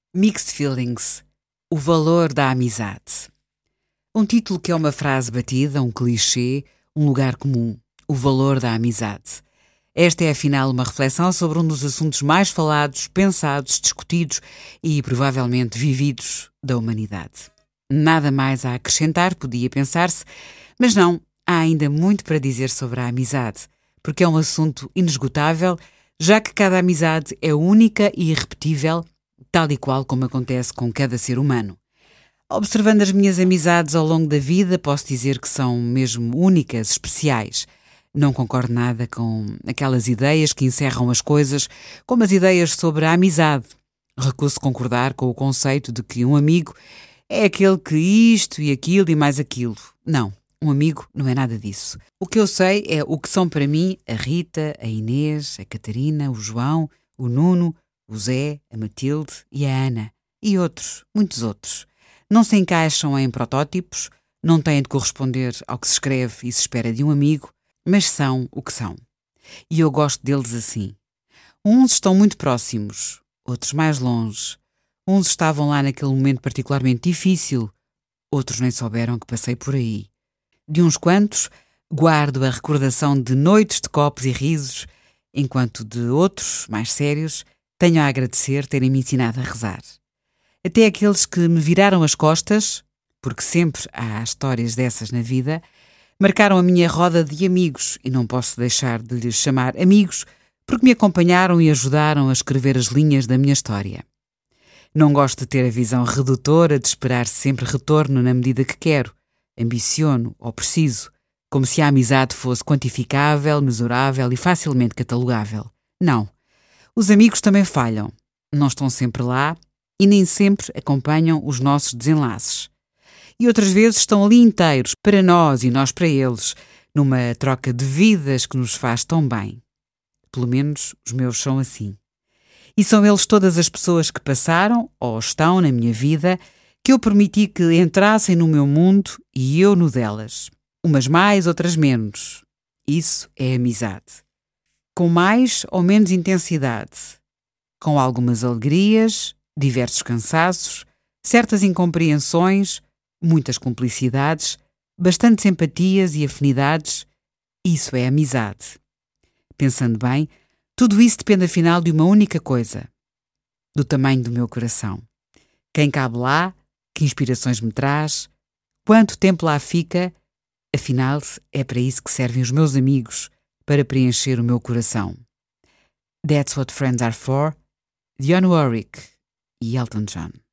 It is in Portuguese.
Mixed Feelings. O valor da amizade. Um título que é uma frase batida, um clichê, um lugar comum. O valor da amizade. Esta é, afinal, uma reflexão sobre um dos assuntos mais falados, pensados, discutidos e, provavelmente, vividos da humanidade. Nada mais a acrescentar, podia pensar-se, mas não, há ainda muito para dizer sobre a amizade, porque é um assunto inesgotável, já que cada amizade é única e irrepetível, tal e qual como acontece com cada ser humano. Observando as minhas amizades ao longo da vida, posso dizer que são mesmo únicas, especiais. Não concordo nada com aquelas ideias que encerram as coisas, como as ideias sobre a amizade. Recuso concordar com o conceito de que um amigo é aquele que isto e aquilo e mais aquilo. Não, um amigo não é nada disso. O que eu sei é o que são para mim a Rita, a Inês, a Catarina, o João, o Nuno, o Zé, a Matilde e a Ana. E outros, muitos outros. Não se encaixam em protótipos, não têm de corresponder ao que se escreve e se espera de um amigo, mas são o que são. E eu gosto deles assim. Uns estão muito próximos, outros mais longe. Uns estavam lá naquele momento particularmente difícil, outros nem souberam que passei por aí. De uns quantos, guardo a recordação de noites de copos e risos, enquanto de outros, mais sérios, tenho a agradecer terem me ensinado a rezar. Até aqueles que me viraram as costas, porque sempre há histórias dessas na vida, marcaram a minha roda de amigos e não posso deixar de lhes chamar amigos porque me acompanharam e ajudaram a escrever as linhas da minha história. Não gosto de ter a visão redutora de esperar sempre retorno na medida que quero, ambiciono ou preciso, como se a amizade fosse quantificável, mesurável e facilmente catalogável. Não. Os amigos também falham. Não estão sempre lá e nem sempre acompanham os nossos desenlaces. E outras vezes estão ali inteiros, para nós e nós para eles, numa troca de vidas que nos faz tão bem. Pelo menos os meus são assim. E são eles todas as pessoas que passaram ou estão na minha vida que eu permiti que entrassem no meu mundo e eu no delas. Umas mais, outras menos. Isso é amizade. Com mais ou menos intensidade. Com algumas alegrias, diversos cansaços, certas incompreensões, muitas cumplicidades, bastantes empatias e afinidades. Isso é amizade. Pensando bem, tudo isso depende afinal de uma única coisa: do tamanho do meu coração. Quem cabe lá, que inspirações me traz, quanto tempo lá fica, afinal é para isso que servem os meus amigos, para preencher o meu coração. That's what friends are for, Dionne Warwick e Elton John.